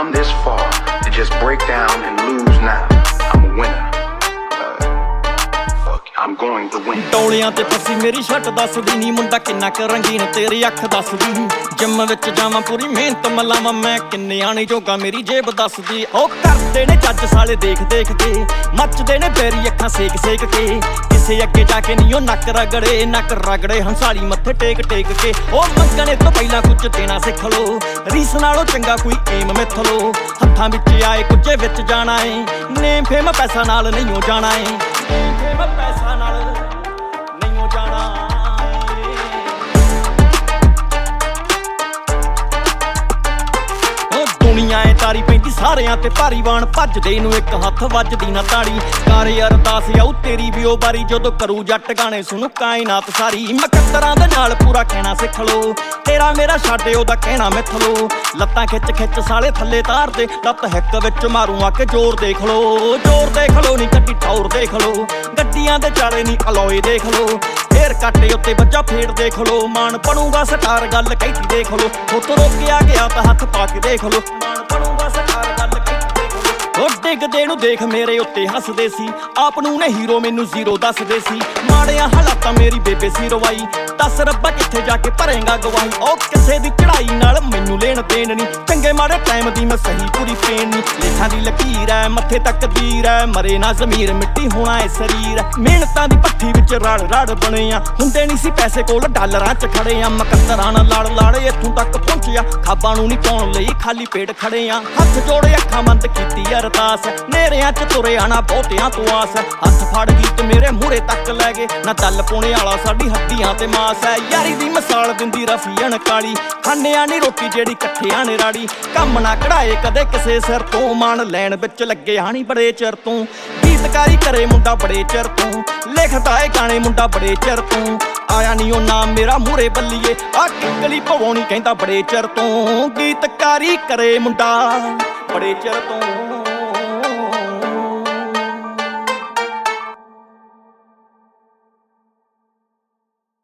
come this far to just break down and lose now. I'm a winner. I'm going to win. ਟੋਲਿਆਂ ਤੇ ਫਸੀ ਮੇਰੀ shirt ਦੱਸਦੀ ਨੀ ਮੁੰਡਾ ਕਿੰਨਾ ਕੁ ਰੰਗੀਨ ਤੇਰੀ ਅੱਖ ਦੱਸਦੀ ਜਿੰਮ ਵਿੱਚ ਜਾਵਾਂ ਪੂਰੀ ਮਿਹਨਤ ਮਲਾਵਾਂ ਮੈਂ ਕਿੰਨੇ ਆਣੇ ਜੋਗਾ ਮੇਰੀ ਜੇਬ ਦੱਸਦੀ ਉਹ ਕਰਦੇ ਨੇ ਜੱਜ ਸਾਲੇ ਦੇਖ ਦੇਖ ਕੇ ਮੱਚਦੇ ਨੇ ਬੇਰੀ ਅੱਖਾਂ ਸੇਕ ਸੇਕ ਕੇ ਕਿਸੇ ਅੱਗੇ ਜਾ ਕੇ ਨੀ ਉਹ ਨੱਕ ਰਗੜੇ ਹੰਸਾਲੀ ਮੱਥੇ ਟੇਕ ਟੇਕ ਕੇ ਉਹ ਮੰਗਣੇ ਤੋਂ ਪਹਿਲਾਂ ਕੁਝ ਦੇਣਾ ਸਿੱਖ ਲੋ ਰੀਸ ਨਾਲੋਂ ਚੰਗਾ ਕੋਈ ਏਮ ਮਿੱਥ ਲੋ ਹੱਥਾਂ ਵਿੱਚ ਆਏ ਕੁਝੇ ਵਿੱਚ ਜਾਣਾ ਏ ਨੇਮ ਫੇਮ ਪੈਸਾ ਨਾਲ ਨਹੀਂ ਹੋ ਜਾਣਾ ਏ ਨੇਮ ਫੇਮ ਪੈਸਾ ਨਾਲ ਨਹੀਂ ਹੋ ਜਾਣਾ ਦੁਨੀਆ ਏ ਤਾਰੀ ਪੈਂਦੀ ਸਾਰਿਆਂ ਤੇ ਭਾਰੀ ਬਾਣ ਭੱਜਦੇ ਨੂੰ ਇੱਕ ਹੱਥ ਵੱਜਦੀ ਨਾ ਤਾੜੀ ਕਰ ਅਰਦਾਸ ਆਊ ਤੇਰੀ ਵੀ ਉਹ ਬਾਰੀ ਜਦੋਂ ਕਰੂ ਜੱਟ ਗਾਣੇ ਸੁਣੂ ਕਾਇਨਾਤ ਸਾਰੀ ਮੁਕੱਦਰਾਂ ਦੇ ਨਾਲ ਪੂਰਾ ਕਹਿਣਾ ਸਿੱਖ ਲੋ ਤੇਰਾ ਮੇਰਾ ਛੱਡੇ ਉਹਦਾ ਕਹਿਣਾ ਮਿੱਥ ਲੋ ਲੱਤਾਂ ਖਿੱਚ ਖਿੱਚ ਸਾਲੇ ਥੱਲੇ ਤਾਰਦੇ ਲੱਤ ਹਿੱਕ ਵਿੱਚ ਮਾਰੂ ਆ ਕੇ ਜ਼ੋਰ ਦੇਖ ਲੋ ਨੀ ਗੱਡੀ ਟੌਰ ਦੇਖ ਲੋ ਗੱਡੀਆਂ ਦੇ ਚਾਲੇ ਨੀ ਅਲੋਏ ਦੇਖ ਲੋ ਫੇਰ ਕਾਟੇ ਉੱਤੇ ਬੱਚਾ ਫੇਰ ਦੇਖ ਲੋ ਮਾਨ ਬਣੂਗਾ ਸਟਾਰ ਗੱਲ ਕਹਿਤੀ ਦੇਖ ਲੋ ਹੁੱਤ ਰੋਕਿਆ ਗਿਆ ਤਾਂ ਹੱਥ ਪਾ ਕੇ ਦੇਖ ਲੋ ਮਾਨ ਬਣੂਗਾ ਸਟਾਰ ਗੱਲ ਕਹਿਤੀ ਦੇਖ ਲੋ ਉਹ ਡਿੱਗਦੇ ਨੂੰ ਦੇਖ ਮੇਰੇ ਉੱਤੇ ਹੱਸਦੇ ਸੀ ਆਪ ਨੂੰ ਨੇ ਹੀਰੋ ਮੈਨੂੰ ਜ਼ੀਰੋ ਦੱਸਦੇ ਸੀ ਮਾੜਿਆਂ ਹਾਲਾਤਾਂ ਮੇਰੀ ਬੇਬੇ ਸੀ ਰਵਾਈ ਦੱਸ ਰੱਬਾ ਕਿੱਥੇ ਜਾ ਕੇ ਭਰੇਗਾ ਗਵਾਹੀ ਉਹ ਕਿਸੇ ਦੀ ਚੜਾਈ ਨਾਲ ਮੈਨੂੰ ਲੈਣ ਦੇਣ ਨੀ ਚੰਗੇ ਮਾੜੇ ਟਾਈਮ ਦੀ ਮੈਂ ਸਹੀ ਪੂਰੀ ਪੇਨ ਨੀ ਲੇਖਾਂ ਦੀ ਲਕੀਰ ਐ ਮੱਥੇ ਤੱਕ ਦੀਰ ਐ ਮਰੇ ਨਾ ਜ਼ਮੀਰ ਮਿੱਟੀ ਹੋਣਾ ਏ ਸਰੀਰ ਮਿਹਨਤਾਂ ਦੀ ਭੱਠੀ ਵਿੱਚ ਰੜ ਬਣੇ ਆ ਹੁੰਦੇ ਨਹੀਂ ਸੀ ਪੈਸੇ ਕੋਲ ਡਾਲਰਾਂ 'ਚ ਖੜੇ ਆ ਮੁਕੱਦਰਾਂ ਨਾਲ ਲੜ ਇੱਥੋਂ ਤੱਕ ਪਹੁੰਚਿਆ ਖਾਬਾਂ ਨੂੰ ਨੀ ਪਾਉਣ ਲਈ ਖਾਲੀ ਪੇਟ ਖੜੇ ਆ ਹੱਥ ਜੋੜੇ ਅੱਖਾਂ ਬੰਦ ਕੀਤੀ ਅਰਦਾਸ ਨੇਰਿਆਂ 'ਚ ਤੁਰੇ ਆਣਾ ਬਹੁਤਿਆਂ ਤੋਂ ਆਸ ਹੱਥ ਫੜ ਗੀਤ ਮੇਰੇ ਮੂਹਰੇ ਤੱਕ ਲੈ ਗਏ ਨਾ ਦਲ ਪੁਣੇ ਵਾਲਾ ਸਾਡੀ ਹੱਡੀਆਂ ਤੇ ਮਾਸ ਐ ਯਾਰੀ ਦੀ ਮਿਸਾਲ ਦਿੰਦੀ ਰਫੀਅਣ ਕਾਲੀ ਖਾਂਦਿਆਂ ਨੀ ਰੋਟੀ ਜਿਹੜੀ ਇਕੱਠਿਆਂ ਨੇ ਰਾੜੀ ਕੰਮ ਨਾ ਕਢਾਏ ਕਦੇ ਕਿਸੇ ਸਿਰ ਤੋਂ ਮਾਣ ਲੈਣ ਵਿੱਚ ਲੱਗੇ ਹਾਣੀ ਬੜੇ ਚਿਰ ਤੋਂ ਗੀਤਕਾਰੀ ਕਰੇ ਮੁੰਡਾ ਬੜੇ ਚਿਰ ਤੋਂ ਲਿਖਦਾ ਏ ਗਾਣੇ ਮੁੰਡਾ ਬੜੇ ਚਿਰ ਤੋਂ ਆਇਆ ਨੀ ਉਹ ਨਾਮ ਮੇਰਾ ਮੂਹਰੇ ਬੱਲੀਏ ਆ ਕਿੱਕਲੀ ਪਵਾਉਣੀ ਕਹਿੰਦਾ ਬੜੇ ਚਿਰ ਤੋਂ ਗੀਤਕਾਰੀ ਕਰੇ ਮੁੰਡਾ ਬੜੇ ਚਿਰ ਤੋਂ